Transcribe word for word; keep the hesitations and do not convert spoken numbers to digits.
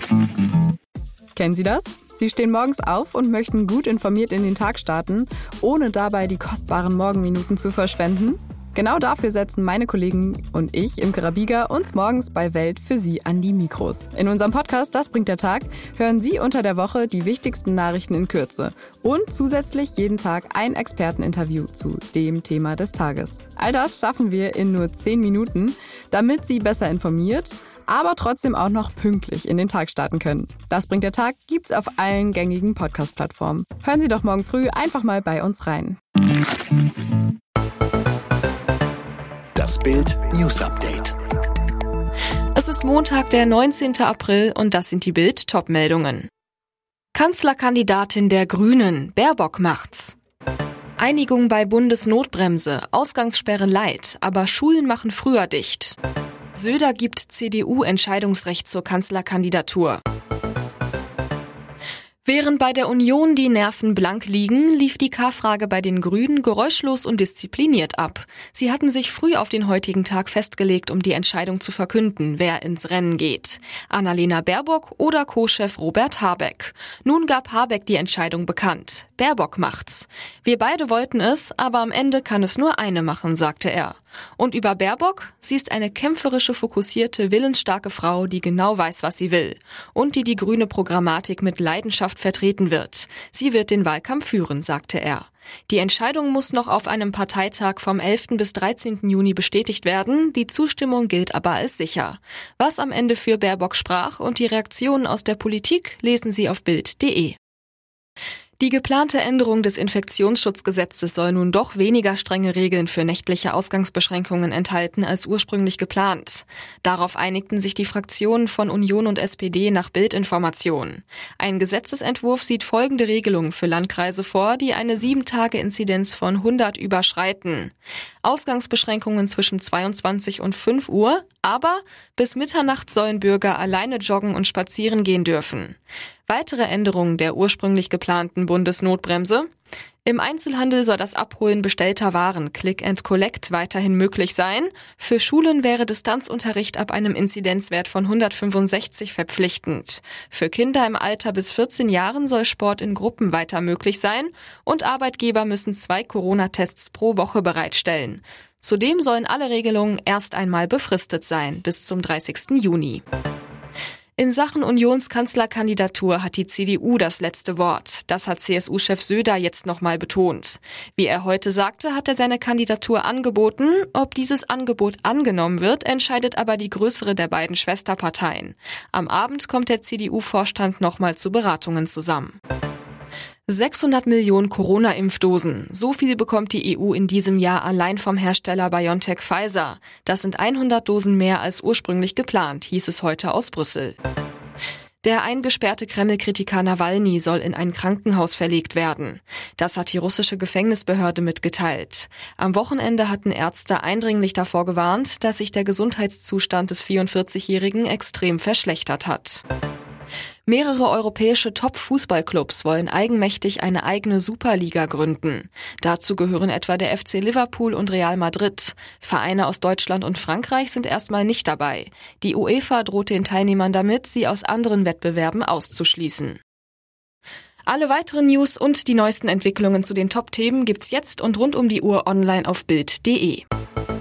Kennen Sie das? Sie stehen morgens auf und möchten gut informiert in den Tag starten, ohne dabei die kostbaren Morgenminuten zu verschwenden? Genau dafür setzen meine Kollegen und ich, Imke Rabiger, uns morgens bei Welt für Sie an die Mikros. In unserem Podcast Das bringt der Tag hören Sie unter der Woche die wichtigsten Nachrichten in Kürze und zusätzlich jeden Tag ein Experteninterview zu dem Thema des Tages. All das schaffen wir in nur zehn Minuten, damit Sie besser informiert, aber trotzdem auch noch pünktlich in den Tag starten können. Das bringt der Tag gibt's auf allen gängigen Podcast-Plattformen. Hören Sie doch morgen früh einfach mal bei uns rein. Das Bild News Update. Es ist Montag, der neunzehnten April und das sind die Bild-Top-Meldungen. Kanzlerkandidatin der Grünen, Baerbock macht's. Einigung bei Bundesnotbremse, Ausgangssperre light, aber Schulen machen früher dicht. Söder gibt C D U Entscheidungsrecht zur Kanzlerkandidatur. Während bei der Union die Nerven blank liegen, lief die K-Frage bei den Grünen geräuschlos und diszipliniert ab. Sie hatten sich früh auf den heutigen Tag festgelegt, um die Entscheidung zu verkünden, wer ins Rennen geht. Annalena Baerbock oder Co-Chef Robert Habeck. Nun gab Habeck die Entscheidung bekannt. Baerbock macht's. Wir beide wollten es, aber am Ende kann es nur eine machen, sagte er. Und über Baerbock, sie ist eine kämpferische, fokussierte, willensstarke Frau, die genau weiß, was sie will. Und die die grüne Programmatik mit Leidenschaft vertreten wird. Sie wird den Wahlkampf führen, sagte er. Die Entscheidung muss noch auf einem Parteitag vom elften bis dreizehnten Juni bestätigt werden. Die Zustimmung gilt aber als sicher. Was am Ende für Baerbock sprach und die Reaktionen aus der Politik lesen Sie auf bild punkt de. Die geplante Änderung des Infektionsschutzgesetzes soll nun doch weniger strenge Regeln für nächtliche Ausgangsbeschränkungen enthalten als ursprünglich geplant. Darauf einigten sich die Fraktionen von Union und S P D nach Bild-Information. Ein Gesetzesentwurf sieht folgende Regelungen für Landkreise vor, die eine sieben Tage Inzidenz von hundert überschreiten. Ausgangsbeschränkungen zwischen zweiundzwanzig und fünf Uhr, aber bis Mitternacht sollen Bürger alleine joggen und spazieren gehen dürfen. Weitere Änderungen der ursprünglich geplanten Bundesnotbremse. Im Einzelhandel soll das Abholen bestellter Waren Click and Collect weiterhin möglich sein. Für Schulen wäre Distanzunterricht ab einem Inzidenzwert von hundertfünfundsechzig verpflichtend. Für Kinder im Alter bis vierzehn Jahren soll Sport in Gruppen weiter möglich sein und Arbeitgeber müssen zwei Corona-Tests pro Woche bereitstellen. Zudem sollen alle Regelungen erst einmal befristet sein, bis zum dreißigsten Juni. In Sachen Unionskanzlerkandidatur hat die C D U das letzte Wort. Das hat C S U-Chef Söder jetzt nochmal betont. Wie er heute sagte, hat er seine Kandidatur angeboten. Ob dieses Angebot angenommen wird, entscheidet aber die größere der beiden Schwesterparteien. Am Abend kommt der C D U-Vorstand nochmal zu Beratungen zusammen. sechshundert Millionen Corona-Impfdosen. So viel bekommt die E U in diesem Jahr allein vom Hersteller BioNTech Pfizer. Das sind hundert Dosen mehr als ursprünglich geplant, hieß es heute aus Brüssel. Der eingesperrte Kreml-Kritiker Nawalny soll in ein Krankenhaus verlegt werden. Das hat die russische Gefängnisbehörde mitgeteilt. Am Wochenende hatten Ärzte eindringlich davor gewarnt, dass sich der Gesundheitszustand des vierundvierzigjährigen extrem verschlechtert hat. Mehrere europäische Top-Fußballclubs wollen eigenmächtig eine eigene Superliga gründen. Dazu gehören etwa der F C Liverpool und Real Madrid. Vereine aus Deutschland und Frankreich sind erstmal nicht dabei. Die UEFA droht den Teilnehmern damit, sie aus anderen Wettbewerben auszuschließen. Alle weiteren News und die neuesten Entwicklungen zu den Top-Themen gibt's jetzt und rund um die Uhr online auf bild punkt de.